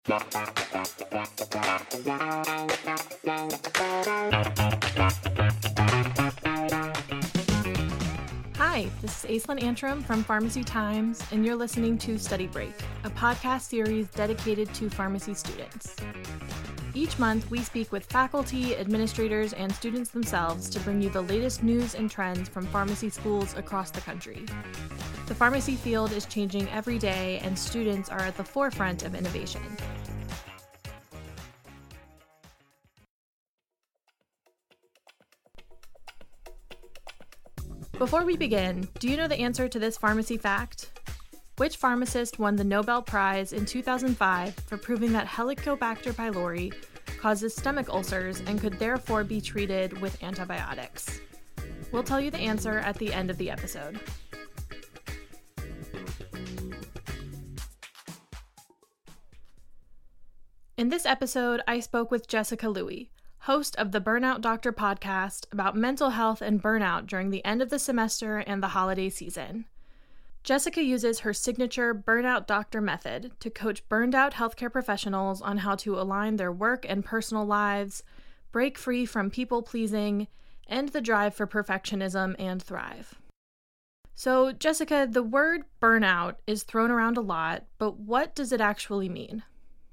Hi, this is Aislinn Antrim from Pharmacy Times, and you're listening to Study Break, a podcast series dedicated to pharmacy students. Each month, we speak with faculty, administrators, and students themselves to bring you the latest news and trends from pharmacy schools across the country. The pharmacy field is changing every day, and students are at the forefront of innovation. Before we begin, do you know the answer to this pharmacy fact? Which pharmacist won the Nobel Prize in 2005 for proving that Helicobacter pylori causes stomach ulcers and could therefore be treated with antibiotics? We'll tell you the answer at the end of the episode. In this episode, I spoke with Jessica Louie, host of the Burnout Doctor podcast, about mental health and burnout during the end of the semester and the holiday season. Jessica uses her signature Burnout Doctor method to coach burned out healthcare professionals on how to align their work and personal lives, break free from people-pleasing, end the drive for perfectionism, and thrive. So, Jessica, the word burnout is thrown around a lot, but what does it actually mean?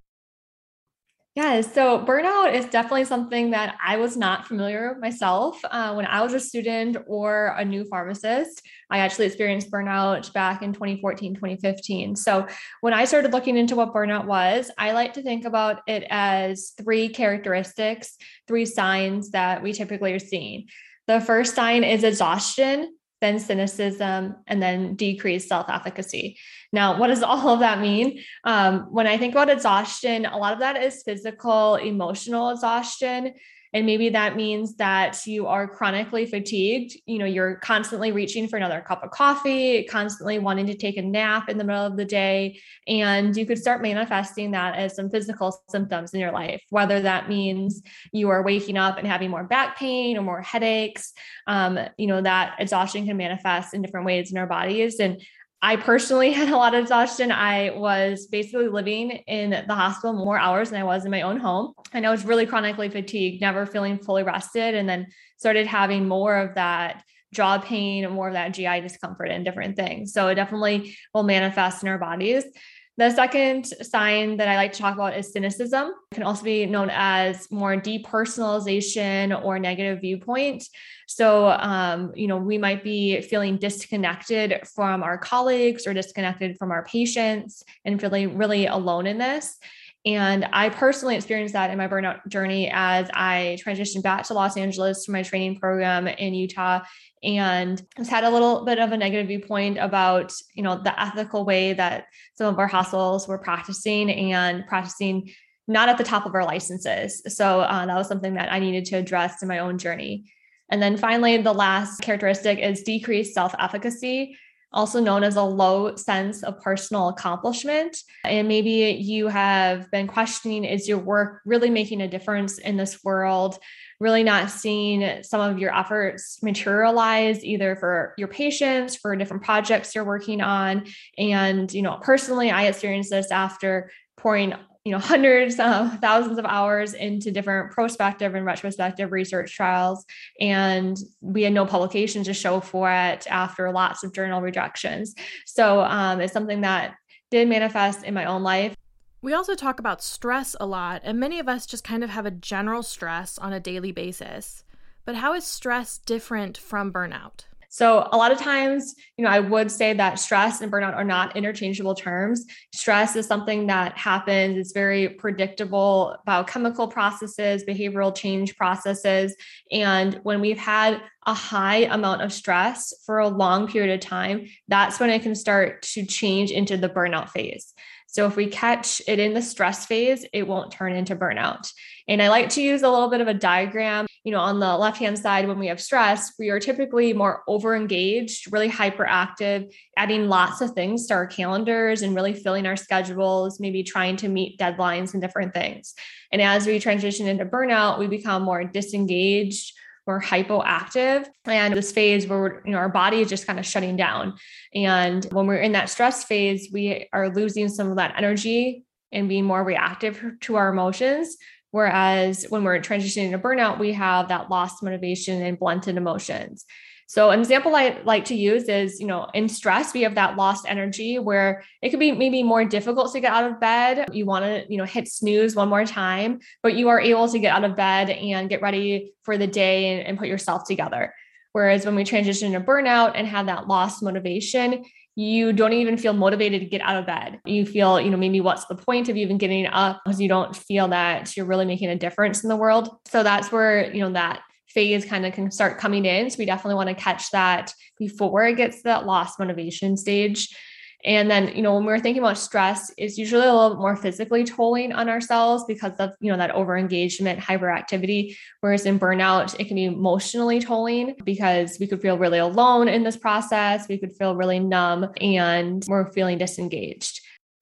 Yeah, so burnout is definitely something that I was not familiar with myself. When I was a student or a new pharmacist, I actually experienced burnout back in 2014, 2015. So when I started looking into what burnout was, I like to think about it as three characteristics, three signs that we typically are seeing. The first sign is exhaustion, then cynicism, and then decreased self-efficacy. Now, what does all of that mean? When I think about exhaustion, a lot of that is physical, emotional exhaustion. And maybe that means that you are chronically fatigued. You're constantly reaching for another cup of coffee, constantly wanting to take a nap in the middle of the day. And you could start manifesting that as some physical symptoms in your life, whether that means you are waking up and having more back pain or more headaches. That exhaustion can manifest in different ways in our bodies. And I personally had a lot of exhaustion. I was basically living in the hospital more hours than I was in my own home. And I was really chronically fatigued, never feeling fully rested, and then started having more of that jaw pain and more of that GI discomfort and different things. So it definitely will manifest in our bodies. The second sign that I like to talk about is cynicism. It can also be known as more depersonalization or negative viewpoint. So, we might be feeling disconnected from our colleagues or disconnected from our patients and feeling really alone in this. And I personally experienced that in my burnout journey as I transitioned back to Los Angeles for my training program in Utah, and has had a little bit of a negative viewpoint about, the ethical way that some of our hospitals were practicing not at the top of our licenses. So that was something that I needed to address in my own journey. And then finally, the last characteristic is decreased self-efficacy, also known as a low sense of personal accomplishment. And maybe you have been questioning, is your work really making a difference in this world? Really not seeing some of your efforts materialize either for your patients, for different projects you're working on. And, personally, I experienced this after pouring hundreds of thousands of hours into different prospective and retrospective research trials. And we had no publications to show for it after lots of journal rejections. So it's something that did manifest in my own life. We also talk about stress a lot, and many of us just kind of have a general stress on a daily basis. But how is stress different from burnout? So a lot of times, I would say that stress and burnout are not interchangeable terms. Stress is something that happens. It's very predictable biochemical processes, behavioral change processes. And when we've had a high amount of stress for a long period of time, that's when it can start to change into the burnout phase. So if we catch it in the stress phase, it won't turn into burnout. And I like to use a little bit of a diagram. On the left-hand side, when we have stress, we are typically more overengaged, really hyperactive, adding lots of things to our calendars and really filling our schedules, maybe trying to meet deadlines and different things. And as we transition into burnout, we become more disengaged, more hypoactive, and this phase where our body is just kind of shutting down. And when we're in that stress phase, we are losing some of that energy and being more reactive to our emotions. Whereas when we're transitioning to burnout, we have that lost motivation and blunted emotions. So an example I like to use is, in stress, we have that lost energy where it could be maybe more difficult to get out of bed. You want to, hit snooze one more time, but you are able to get out of bed and get ready for the day and put yourself together. Whereas when we transition to burnout and have that lost motivation, you don't even feel motivated to get out of bed. You feel, maybe what's the point of even getting up, because you don't feel that you're really making a difference in the world. So that's where, that phase kind of can start coming in. So we definitely want to catch that before it gets to that lost motivation stage. And then, when we're thinking about stress, it's usually a little bit more physically tolling on ourselves because of, that overengagement, hyperactivity. Whereas in burnout, it can be emotionally tolling because we could feel really alone in this process. We could feel really numb and we're feeling disengaged.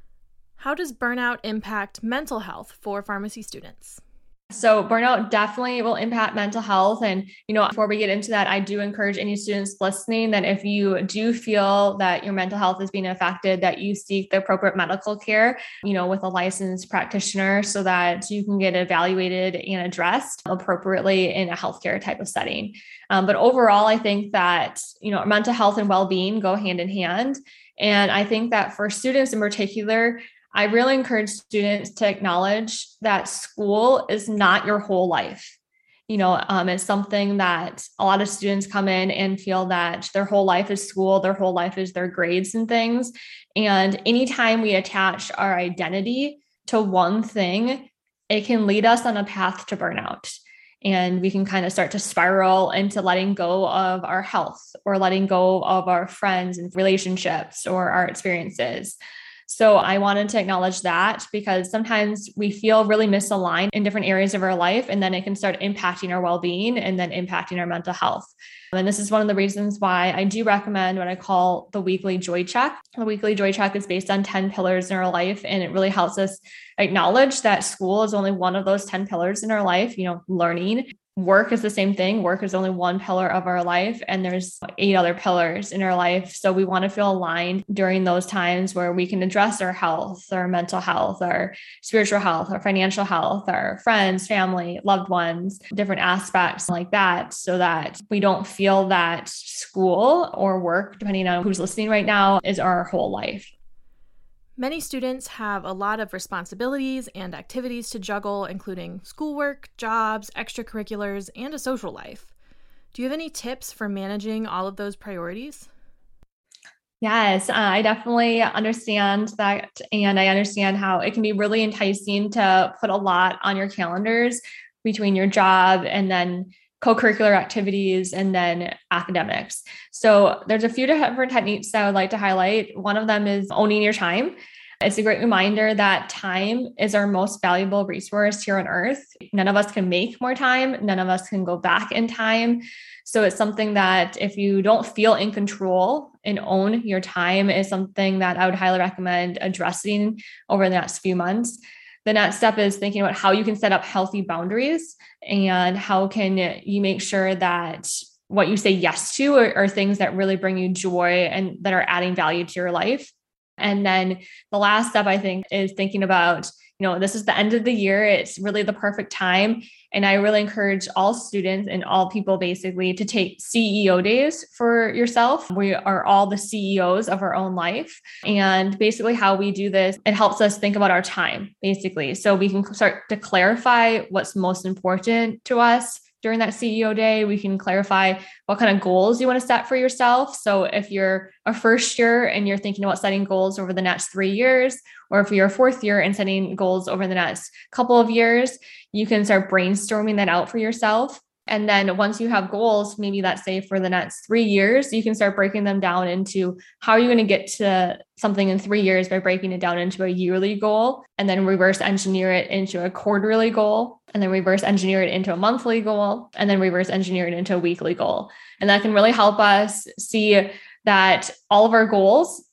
How does burnout impact mental health for pharmacy students? So burnout definitely will impact mental health. And, before we get into that, I do encourage any students listening that if you do feel that your mental health is being affected, that you seek the appropriate medical care, with a licensed practitioner so that you can get evaluated and addressed appropriately in a healthcare type of setting. But overall, I think that, mental health and well-being go hand in hand. And I think that for students in particular, I really encourage students to acknowledge that school is not your whole life. It's something that a lot of students come in and feel that their whole life is school, their whole life is their grades and things. And anytime we attach our identity to one thing, it can lead us on a path to burnout. And we can kind of start to spiral into letting go of our health or letting go of our friends and relationships or our experiences. So I wanted to acknowledge that because sometimes we feel really misaligned in different areas of our life, and then it can start impacting our well-being and then impacting our mental health. And this is one of the reasons why I do recommend what I call the weekly joy check. The weekly joy check is based on 10 pillars in our life, and it really helps us acknowledge that school is only one of those 10 pillars in our life, learning. Work is the same thing. Work is only one pillar of our life, and there's 8 other pillars in our life. So we want to feel aligned during those times where we can address our health, our mental health, our spiritual health, our financial health, our friends, family, loved ones, different aspects like that, so that we don't feel that school or work, depending on who's listening right now, is our whole life. Many students have a lot of responsibilities and activities to juggle, including schoolwork, jobs, extracurriculars, and a social life. Do you have any tips for managing all of those priorities? Yes, I definitely understand that. And I understand how it can be really enticing to put a lot on your calendars between your job and then co-curricular activities and then academics. So there's a few different techniques that I would like to highlight. One of them is owning your time. It's a great reminder that time is our most valuable resource here on earth. None of us can make more time. None of us can go back in time. So it's something that if you don't feel in control and own your time is something that I would highly recommend addressing over the next few months. The next step is thinking about how you can set up healthy boundaries and how can you make sure that what you say yes to are things that really bring you joy and that are adding value to your life. And then the last step, I think, is thinking about, this is the end of the year. It's really the perfect time. And I really encourage all students and all people basically to take CEO days for yourself. We are all the CEOs of our own life. And basically how we do this, it helps us think about our time, basically. So we can start to clarify what's most important to us. During that CEO day, we can clarify what kind of goals you want to set for yourself. So if you're a first year and you're thinking about setting goals over the next 3 years, or if you're a fourth year and setting goals over the next couple of years, you can start brainstorming that out for yourself. And then once you have goals, maybe let's say for the next 3 years, you can start breaking them down into how are you going to get to something in 3 years by breaking it down into a yearly goal, and then reverse engineer it into a quarterly goal, and then reverse engineer it into a monthly goal, and then reverse engineer it into a weekly goal. And that can really help us see that all of our goals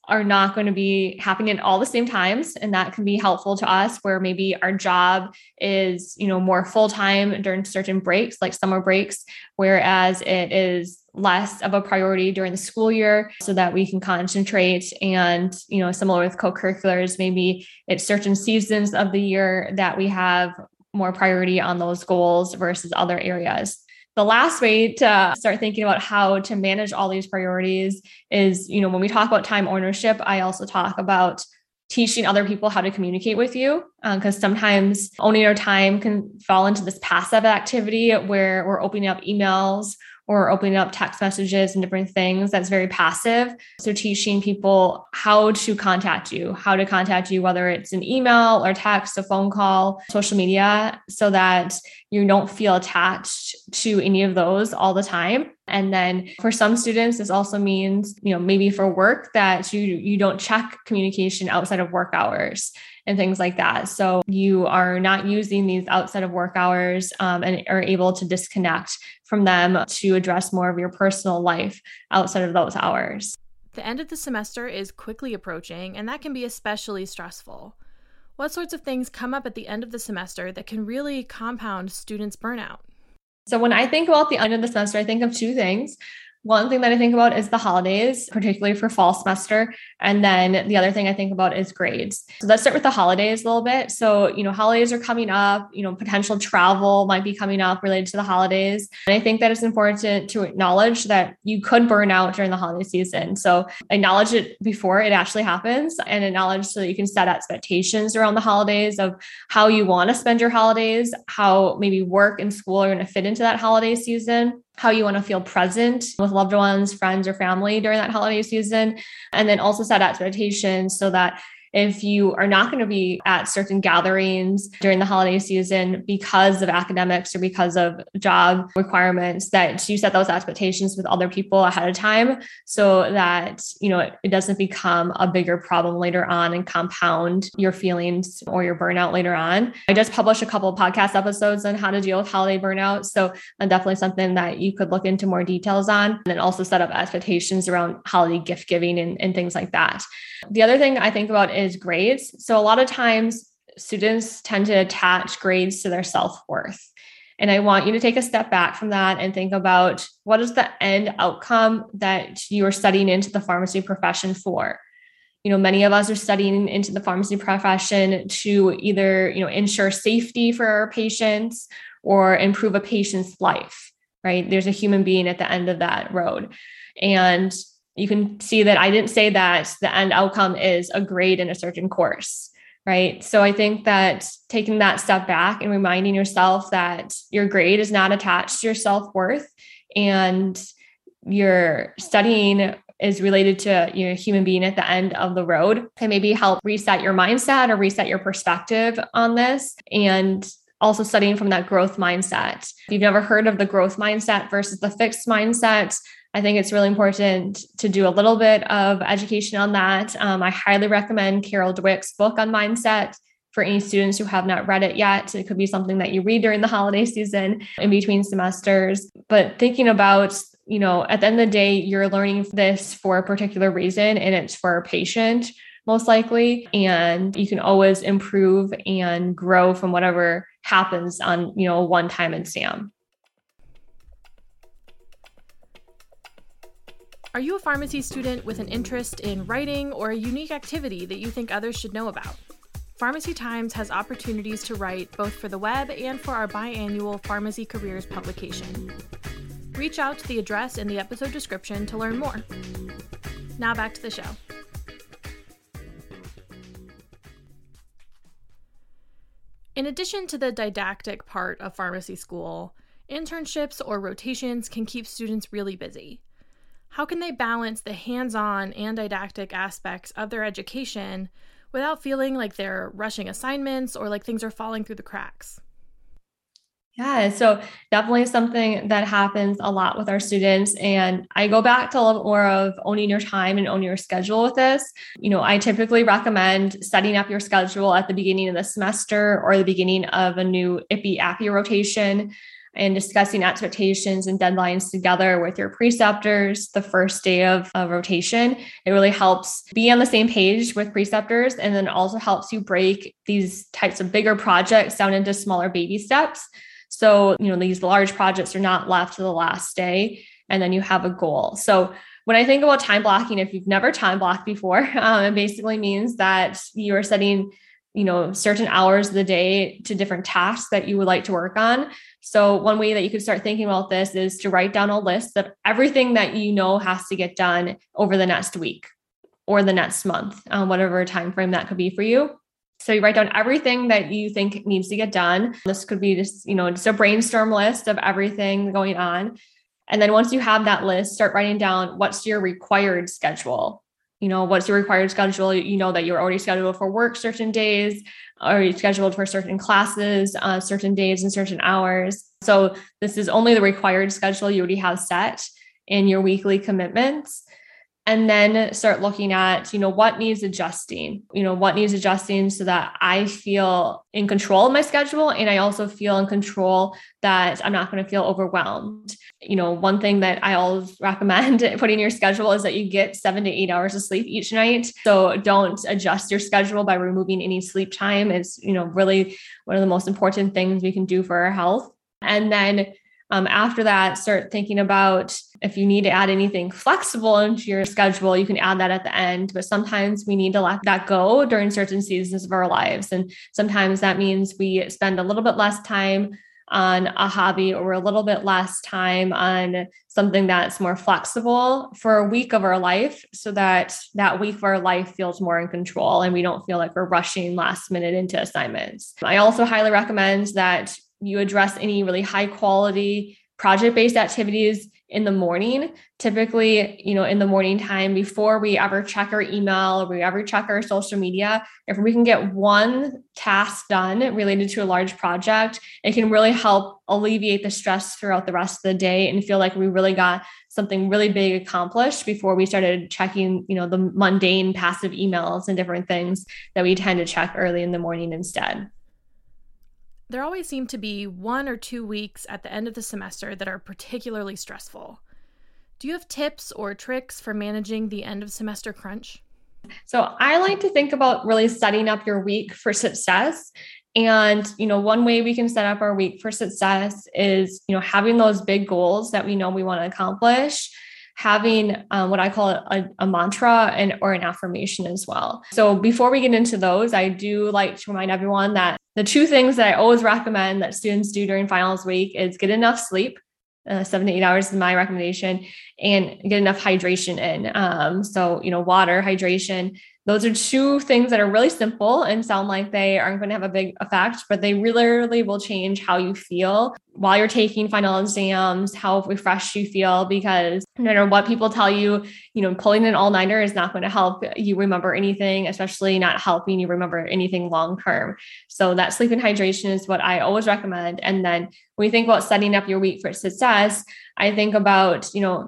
are not going to be happening at all the same times. And that can be helpful to us where maybe our job is, more full-time during certain breaks, like summer breaks, whereas it is less of a priority during the school year so that we can concentrate. And, similar with co-curriculars, maybe it's certain seasons of the year that we have more priority on those goals versus other areas. The last way to start thinking about how to manage all these priorities is, when we talk about time ownership, I also talk about teaching other people how to communicate with you, because sometimes owning our time can fall into this passive activity where we're opening up emails or opening up text messages and different things. That's very passive. So teaching people how to contact you, whether it's an email or text, a phone call, social media, so that you don't feel attached to any of those all the time. And then for some students, this also means, maybe for work that you don't check communication outside of work hours and things like that. So you are not using these outside of work hours and are able to disconnect from them to address more of your personal life outside of those hours. The end of the semester is quickly approaching, and that can be especially stressful. What sorts of things come up at the end of the semester that can really compound students' burnout? So when I think about the end of the semester, I think of two things. One thing that I think about is the holidays, particularly for fall semester. And then the other thing I think about is grades. So let's start with the holidays a little bit. So, holidays are coming up, potential travel might be coming up related to the holidays. And I think that it's important to acknowledge that you could burn out during the holiday season. So acknowledge it before it actually happens and acknowledge so that you can set expectations around the holidays of how you want to spend your holidays, how maybe work and school are going to fit into that holiday season, how you want to feel present with loved ones, friends, or family during that holiday season. And then also set expectations so that if you are not going to be at certain gatherings during the holiday season because of academics or because of job requirements, that you set those expectations with other people ahead of time so that, it doesn't become a bigger problem later on and compound your feelings or your burnout later on. I just published a couple of podcast episodes on how to deal with holiday burnout. So definitely something that you could look into more details on, and then also set up expectations around holiday gift giving and things like that. The other thing I think about is grades. So a lot of times students tend to attach grades to their self-worth. And I want you to take a step back from that and think about what is the end outcome that you are studying into the pharmacy profession for. Many of us are studying into the pharmacy profession to either, ensure safety for our patients or improve a patient's life, right? There's a human being at the end of that road. And you can see that I didn't say that the end outcome is a grade in a certain course, right? So I think that taking that step back and reminding yourself that your grade is not attached to your self-worth and your studying is related to a human being at the end of the road can maybe help reset your mindset or reset your perspective on this. And also studying from that growth mindset. If you've never heard of the growth mindset versus the fixed mindset, I think it's really important to do a little bit of education on that. I highly recommend Carol Dweck's book on mindset for any students who have not read it yet. It could be something that you read during the holiday season in between semesters. But thinking about, at the end of the day, you're learning this for a particular reason, and it's for a patient, most likely. And you can always improve and grow from whatever happens on, a one-time exam. Are you a pharmacy student with an interest in writing or a unique activity that you think others should know about? Pharmacy Times has opportunities to write both for the web and for our biannual Pharmacy Careers publication. Reach out to the address in the episode description to learn more. Now back to the show. In addition to the didactic part of pharmacy school, internships or rotations can keep students really busy. How can they balance the hands-on and didactic aspects of their education without feeling like they're rushing assignments or like things are falling through the cracks? Yeah, so definitely something that happens a lot with our students. And I go back to a little more of owning your time and owning your schedule with this. I typically recommend setting up your schedule at the beginning of the semester or the beginning of a new IPPI-APPI rotation. and discussing expectations and deadlines together with your preceptors the first day of rotation. It really helps be on the same page with preceptors, and then also helps you break these types of bigger projects down into smaller baby steps. So, these large projects are not left to the last day, and then you have a goal. So when I think about time blocking, if you've never time blocked before, it basically means that you're setting, certain hours of the day to different tasks that you would like to work on. So one way that you could start thinking about this is to write down a list of everything that has to get done over the next week or the next month, whatever time frame that could be for you. So you write down everything that you think needs to get done. This could be just a brainstorm list of everything going on. And then once you have that list, start writing down what's your required schedule. What's your required schedule? That you're already scheduled for work certain days, or you're scheduled for certain classes, certain days and certain hours. So this is only the required schedule you already have set in your weekly commitments. And then start looking at, what needs adjusting, so that I feel in control of my schedule. And I also feel in control that I'm not going to feel overwhelmed. One thing that I always recommend putting in your schedule is that you get 7 to 8 hours of sleep each night. So don't adjust your schedule by removing any sleep time. It's, really one of the most important things we can do for our health. And then after that, start thinking about if you need to add anything flexible into your schedule, you can add that at the end. But sometimes we need to let that go during certain seasons of our lives. And sometimes that means we spend a little bit less time on a hobby or a little bit less time on something that's more flexible for a week of our life, so that that week of our life feels more in control and we don't feel like we're rushing last minute into assignments. I also highly recommend that you address any really high quality project-based activities in the morning, typically, in the morning time before we ever check our email or we ever check our social media. If we can get one task done related to a large project, it can really help alleviate the stress throughout the rest of the day and feel like we really got something really big accomplished before we started checking, the mundane passive emails and different things that we tend to check early in the morning instead. There always seem to be 1 or 2 weeks at the end of the semester that are particularly stressful. Do you have tips or tricks for managing the end of semester crunch? So I like to think about really setting up your week for success. And, one way we can set up our week for success is, having those big goals that we know we want to accomplish, having what I call a mantra or an affirmation as well. So before we get into those, I do like to remind everyone that the 2 things that I always recommend that students do during finals week is get enough sleep. 7 to 8 hours is my recommendation, and get enough hydration in. So, water, hydration, those are 2 things that are really simple and sound like they aren't going to have a big effect, but they really will change how you feel while you're taking final exams, how refreshed you feel, because no matter what people tell you, pulling an all-nighter is not going to help you remember anything, especially not helping you remember anything long-term. So that sleep and hydration is what I always recommend. And then when you think about setting up your week for success, I think about,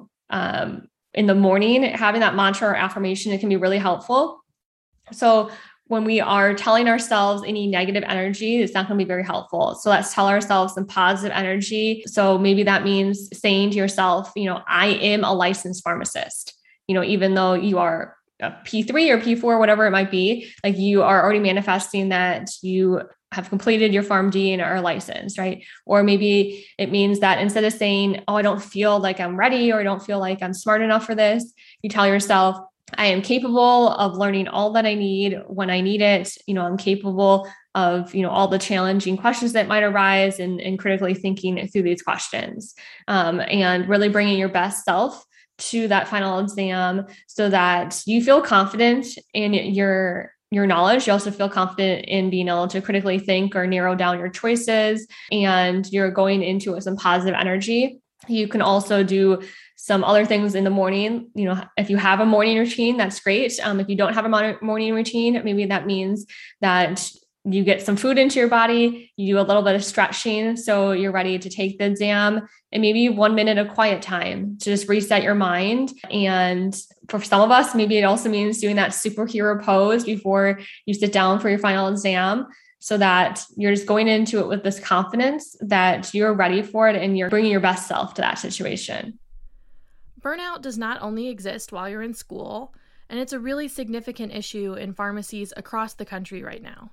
in the morning, having that mantra or affirmation, it can be really helpful. So when we are telling ourselves any negative energy, it's not going to be very helpful. So let's tell ourselves some positive energy. So maybe that means saying to yourself, I am a licensed pharmacist, even though you are a P3 or P4, whatever it might be, like you are already manifesting that you have completed your PharmD and are licensed, right? Or maybe it means that instead of saying, I don't feel like I'm ready, or I don't feel like I'm smart enough for this, you tell yourself, I am capable of learning all that I need when I need it. I'm capable of, all the challenging questions that might arise, and critically thinking through these questions, and really bringing your best self to that final exam so that you feel confident in your knowledge. You also feel confident in being able to critically think or narrow down your choices, and you're going into it with some positive energy. You can also do some other things in the morning. If you have a morning routine, that's great. If you don't have a morning routine, maybe that means that you get some food into your body, you do a little bit of stretching so you're ready to take the exam, and maybe 1 minute of quiet time to just reset your mind. And for some of us, maybe it also means doing that superhero pose before you sit down for your final exam. so that you're just going into it with this confidence that you're ready for it and you're bringing your best self to that situation. Burnout does not only exist while you're in school, and it's a really significant issue in pharmacies across the country right now.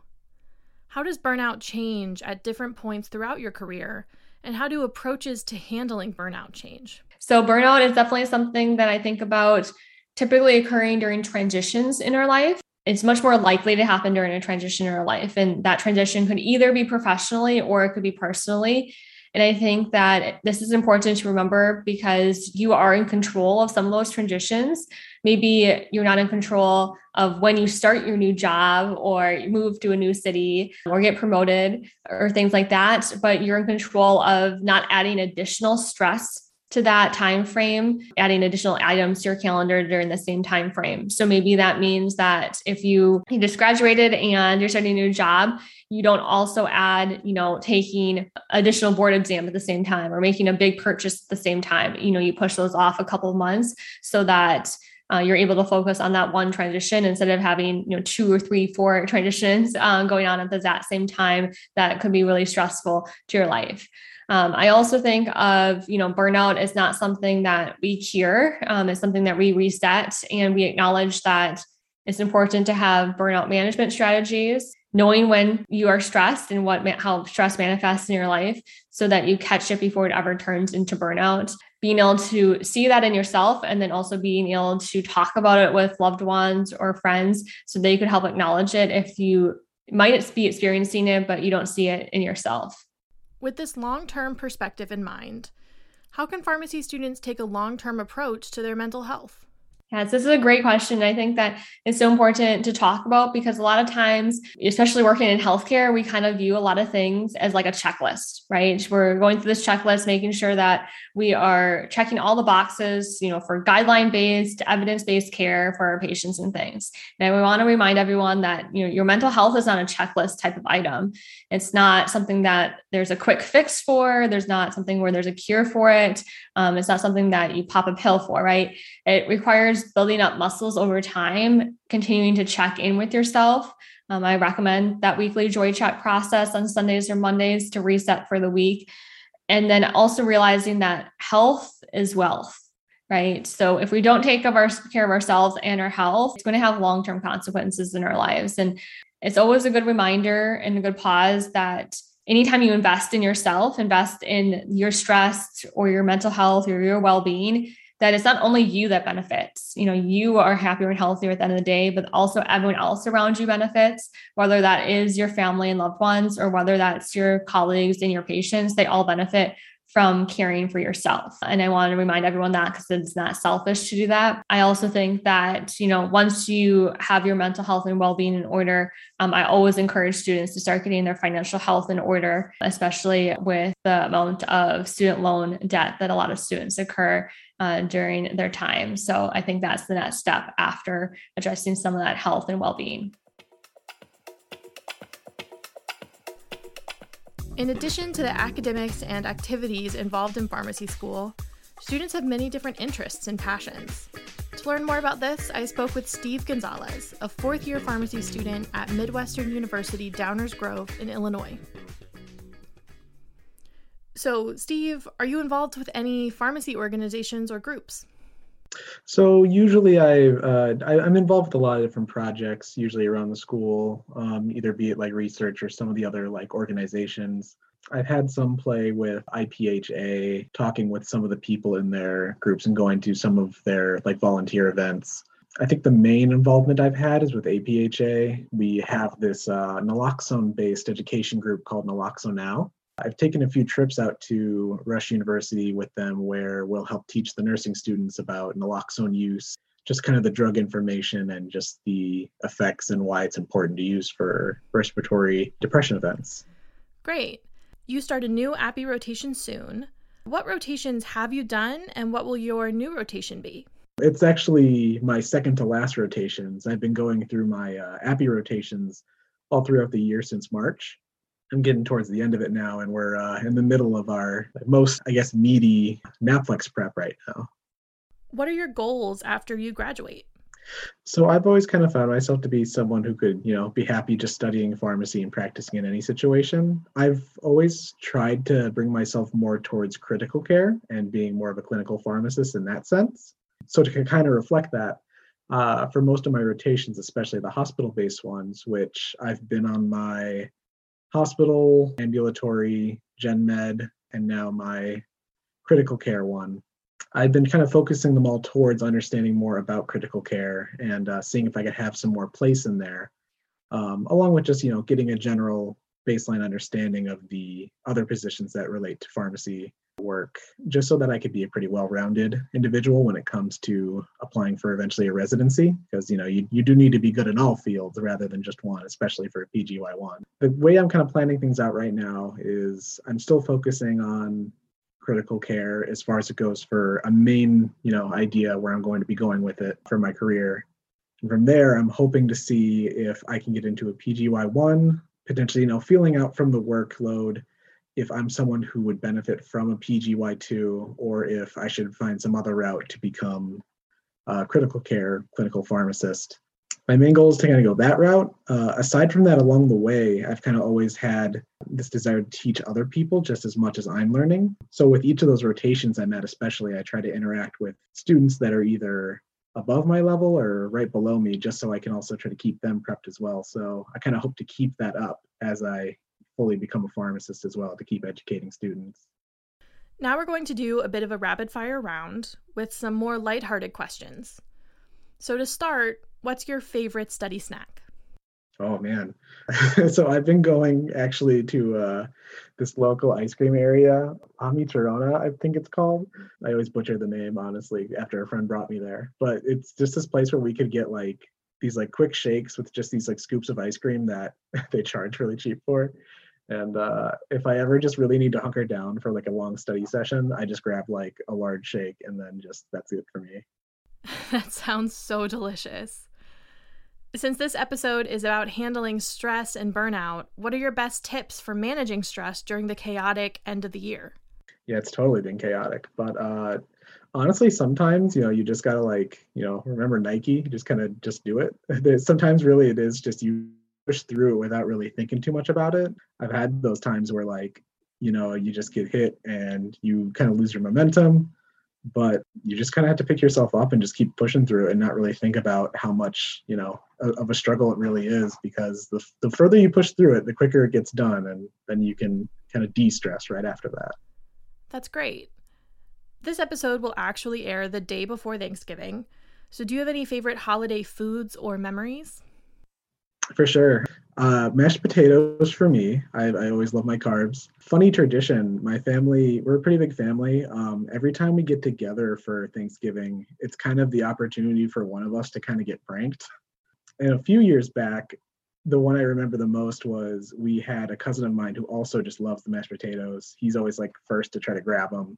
How does burnout change at different points throughout your career, and how do approaches to handling burnout change? So burnout is definitely something that I think about typically occurring during transitions in our life. It's much more likely to happen during a transition in our life. And that transition could either be professionally or it could be personally. And I think that this is important to remember because you are in control of some of those transitions. Maybe you're not in control of when you start your new job or you move to a new city or get promoted or things like that, but you're in control of not adding additional stress to that time frame, adding additional items to your calendar during the same time frame. So maybe that means that if you just graduated and you're starting a new job, you don't also add, taking additional board exam at the same time or making a big purchase at the same time. You push those off a couple of months so that you're able to focus on that one transition instead of having, 2 or 3, 4 transitions going on at that same time. That could be really stressful to your life. I also think of, burnout is not something that we cure. It's something that we reset, and we acknowledge that it's important to have burnout management strategies, knowing when you are stressed and how stress manifests in your life so that you catch it before it ever turns into burnout. Being able to see that in yourself and then also being able to talk about it with loved ones or friends so they could help acknowledge it if you might be experiencing it, but you don't see it in yourself. With this long-term perspective in mind, how can pharmacy students take a long-term approach to their mental health? Yes, this is a great question. I think that it's so important to talk about because a lot of times, especially working in healthcare, we kind of view a lot of things as like a checklist, right? We're going through this checklist, making sure that we are checking all the boxes, for guideline-based, evidence-based care for our patients and things. And we want to remind everyone that, your mental health is not a checklist type of item. It's not something that there's a quick fix for. There's not something where there's a cure for it. It's not something that you pop a pill for, right? It requires building up muscles over time, continuing to check in with yourself. I recommend that weekly joy check process on Sundays or Mondays to reset for the week. And then also realizing that health is wealth, right? So if we don't take care of ourselves and our health, it's going to have long-term consequences in our lives. And it's always a good reminder and a good pause that anytime you invest in yourself, invest in your stress or your mental health or your well-being, that it's not only you that benefits. You are happier and healthier at the end of the day, but also everyone else around you benefits, whether that is your family and loved ones, or whether that's your colleagues and your patients. They all benefit from caring for yourself. And I want to remind everyone that because it's not selfish to do that. I also think that, once you have your mental health and well-being in order, I always encourage students to start getting their financial health in order, especially with the amount of student loan debt that a lot of students incur during their time. So I think that's the next step after addressing some of that health and well-being. In addition to the academics and activities involved in pharmacy school, students have many different interests and passions. To learn more about this, I spoke with Steve Gonzalez, a fourth-year pharmacy student at Midwestern University Downers Grove in Illinois. So, Steve, are you involved with any pharmacy organizations or groups? So usually I'm involved with a lot of different projects, usually around the school, either be it like research or some of the other like organizations. I've had some play with IPHA, talking with some of the people in their groups and going to some of their like volunteer events. I think the main involvement I've had is with APHA. We have this naloxone-based education group called Naloxone Now. I've taken a few trips out to Rush University with them where we'll help teach the nursing students about naloxone use, just kind of the drug information and just the effects and why it's important to use for respiratory depression events. Great. You start a new API rotation soon. What rotations have you done and what will your new rotation be? It's actually my second to last rotations. I've been going through my API rotations all throughout the year since March. I'm getting towards the end of it now, and we're in the middle of our most, meaty NAPLEX prep right now. What are your goals after you graduate? So I've always kind of found myself to be someone who could, be happy just studying pharmacy and practicing in any situation. I've always tried to bring myself more towards critical care and being more of a clinical pharmacist in that sense. So to kind of reflect that, for most of my rotations, especially the hospital-based ones, which I've been on my hospital, ambulatory, gen med, and now my critical care one. I've been kind of focusing them all towards understanding more about critical care and seeing if I could have some more place in there, along with just, getting a general baseline understanding of the other positions that relate to pharmacy work, just so that I could be a pretty well-rounded individual when it comes to applying for eventually a residency, because, you do need to be good in all fields rather than just one, especially for a PGY1. The way I'm kind of planning things out right now is I'm still focusing on critical care as far as it goes for a main, idea where I'm going to be going with it for my career. And from there, I'm hoping to see if I can get into a PGY1, potentially, feeling out from the workload if I'm someone who would benefit from a PGY2, or if I should find some other route to become a critical care clinical pharmacist. My main goal is to kind of go that route. Aside from that, along the way, I've kind of always had this desire to teach other people just as much as I'm learning. So with each of those rotations I'm at, especially, I try to interact with students that are either above my level or right below me, just so I can also try to keep them prepped as well. So I kind of hope to keep that up as I fully become a pharmacist as well, to keep educating students. Now we're going to do a bit of a rapid fire round with some more lighthearted questions. So to start, what's your favorite study snack? Oh, man. So I've been going actually to this local ice cream area, Amiturona, I think it's called. I always butcher the name, honestly, after a friend brought me there. But it's just this place where we could get these quick shakes with just these scoops of ice cream that they charge really cheap for. And if I ever just really need to hunker down for a long study session, I just grab a large shake, and then that's it for me. That sounds so delicious. Since this episode is about handling stress and burnout, what are your best tips for managing stress during the chaotic end of the year? Yeah, it's totally been chaotic. But honestly, sometimes, you just got to remember Nike, you just kind of just do it. Sometimes really it is just you push through it without really thinking too much about it. I've had those times where you just get hit and you kind of lose your momentum. But you just kind of have to pick yourself up and just keep pushing through it and not really think about how much, of a struggle it really is, because the further you push through it, the quicker it gets done. And then you can kind of de-stress right after that. That's great. This episode will actually air the day before Thanksgiving. So do you have any favorite holiday foods or memories? For sure. Mashed potatoes for me. I always love my carbs. Funny tradition. My family, we're a pretty big family. Every time we get together for Thanksgiving, it's kind of the opportunity for one of us to kind of get pranked. And a few years back, the one I remember the most was we had a cousin of mine who also just loves the mashed potatoes. He's always first to try to grab them.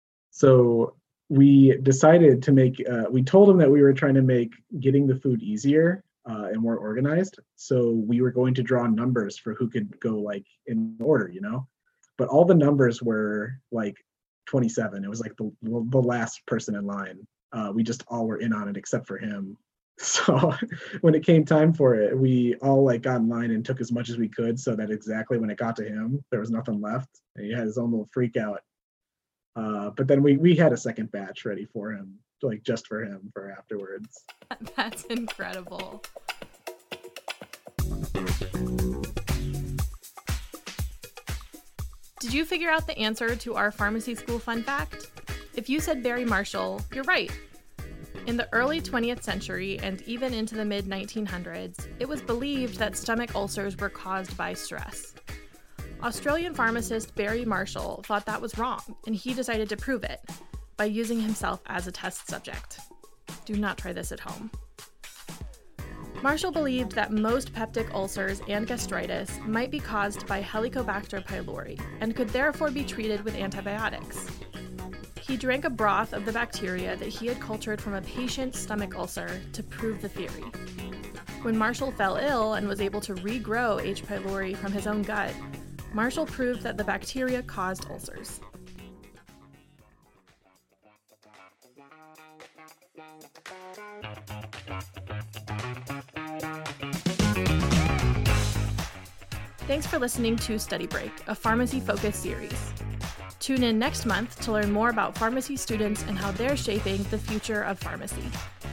So we decided to we told him that we were trying to make getting the food easier and more organized. So we were going to draw numbers for who could go in order, but all the numbers were 27. It was the last person in line. We just all were in on it except for him. So when it came time for it, we all got in line and took as much as we could, so that exactly when it got to him, there was nothing left. And he had his own little freak out. But then we had a second batch ready for him, just for him for afterwards. That's incredible. Did you figure out the answer to our pharmacy school fun fact? If you said Barry Marshall, you're right. In the early 20th century and even into the mid-1900s, it was believed that stomach ulcers were caused by stress. Australian pharmacist Barry Marshall thought that was wrong, and he decided to prove it by using himself as a test subject. Do not try this at home. Marshall believed that most peptic ulcers and gastritis might be caused by Helicobacter pylori and could therefore be treated with antibiotics. He drank a broth of the bacteria that he had cultured from a patient's stomach ulcer to prove the theory. When Marshall fell ill and was able to regrow H. pylori from his own gut, Marshall proved that the bacteria caused ulcers. Thanks for listening to Study Break, a pharmacy-focused series. Tune in next month to learn more about pharmacy students and how they're shaping the future of pharmacy.